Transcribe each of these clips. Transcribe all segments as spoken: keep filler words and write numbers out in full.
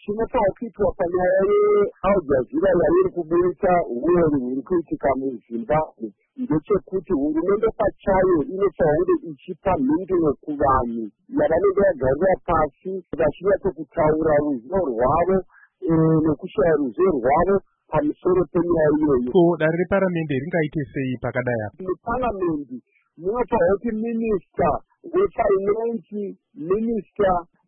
chinofanira kuitwa panyaya yeAl Jazeera yairi kuburitsa uwori huri kuitika muZimbabwe ndechekuti hurumende pachayo inofanira kunge ichipa mhinduro kuvanhu yavanenge vagarira pasi vachinyatokutaura ruzivo rwavo nekushaya ruzivo rwavo pamusoro penyaya iyoyo. Ko dare reparamende ringaite sei pakadai apa? Muparamende munofanira kuti minista wefinance, minista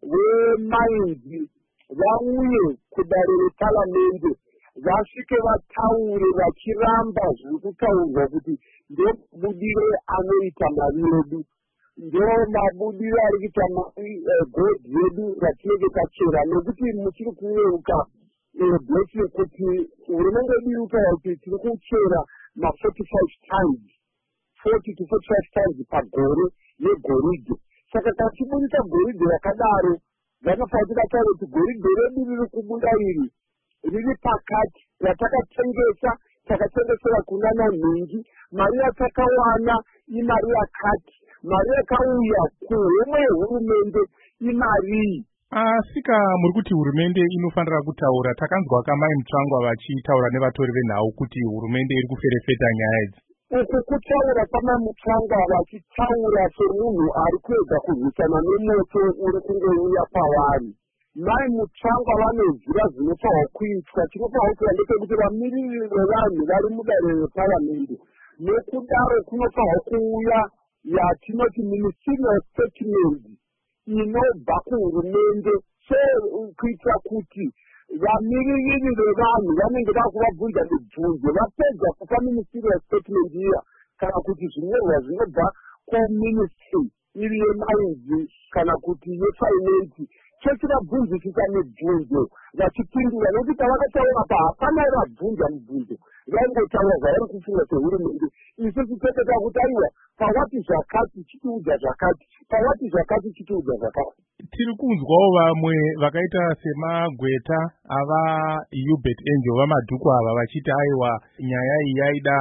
wemainzi vauye kudare reparamende vasvike vataure vachiramba zviri kutaurwa kuti ndobudire anoita mari yedu, ndo mabudire ari kuita mari godhi yedu ratinenge tachera, nekuti muchiri kuyeuka blesi kuti hurumende yedu iri kutaura kuti tiri kuchera ma45 times forty to forty-five times pagore yegoridhe. Saka tachiburitsa goridhe rakadaro vanofanira kutaura kuti goridhe redu riri kubuda iri riri pakati ratakatengesa takatengesera kunana nhingi, mari yatakawana imari yakati, mari yakauya kuhomwe yehurumende imarii. Asika muri kuti hurumende inofanira kutaura. Takanzwa Kamai Mutsvangwa vachitaura nevatori venhau kuti hurumende iri kuferefeta nyaya idzi. Uku kutaura Kamai Mutsvangwa vachitaura semunhu ari kuedza kurwisana nemoto uri kungouya pavari. Mai Mutsvangwa vanoziva zvinofanirwa kuitwa. Tinofanirwa kuva ndepekuti vamiriri vevanhu vari mudare reparamende, nekudaro kunofanirwa kuuya yatinoti ministerial statement inobva kuhurumende, so kuitira kuti vamiriri vevanhu vanenge vakuvabvunza mibvunzo vapedza kupa ministerial statement iya kana kuti zvinyorwa zvinobva kuministry iri yemainzi kana kuti yefinance chechivabvunzisisa mibvunzo vachipindura, nekuti tavakataura pa hapana vabvunza mibvunzo vaingotaura zvavari kufunga sehurumende. Isusu tete takuti aiwa pawati zvakati chitiudza zvakati, pawati zvakati chitiudza zvakati. Tiri kunzwawo vamwe vakaita semagweta ava Hubert Angel vamadhuku ava vachiti aiwa nyaya iyi yaida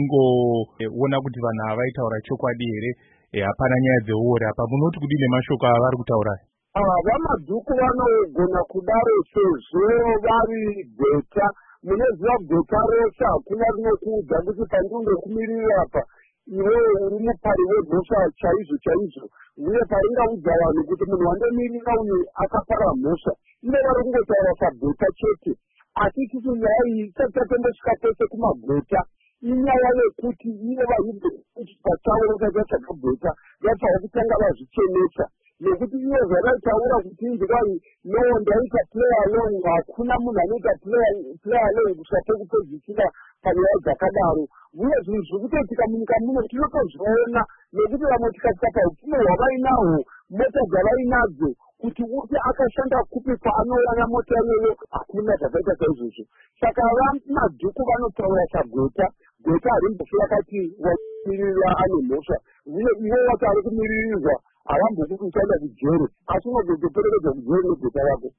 kungoona kuti vanhu ava vaitaura chokwadi here, hapana nyaya dzeuori apa. Munoti kudini nemashoko ava vari kutaura? Vamadhuku vanogona kudaro sezvo vari gweta. Munoziva gweta rose hakuna rinokuudza kuti pandinokumirira apa iwewe uri mupari wemhosva chaizvo chaizvo, uye paringaudza vanhu kuti munhu wandomirira uyu akapara mhosva, ivo vari kungotaura pagweta chete. Asi titi nyaya iyi isati tatondosvika pese kumagweta, inyaya yekuti ivo vahibhekuti pachavo vakatatsvaga gweta vafanira kutanga vazvichenesa, nekuti ivo zvavataura kuti inzwai no ndaita play along, hakuna munhu anoita play along kusvika kupedzisira panyaya dzakadaro. Uye zvinhu zviri kutoitika munyika muno tinotozviona, nekuti vamwe tikasvika paupfumi hwavainahwo, mota dzavainadzo, kuti uti akashanda kupi kwaanowana mota iyoyo, hakuna zvakaita saizvozvo. Saka vamadhuku vanotaura sagweta, gweta harimbofi vakati wamirira ane mhosva, uye ivo wati ari kumiririrwa havambokuti uchaenda kujere, asi unozotoperekedza kujere negweta rako.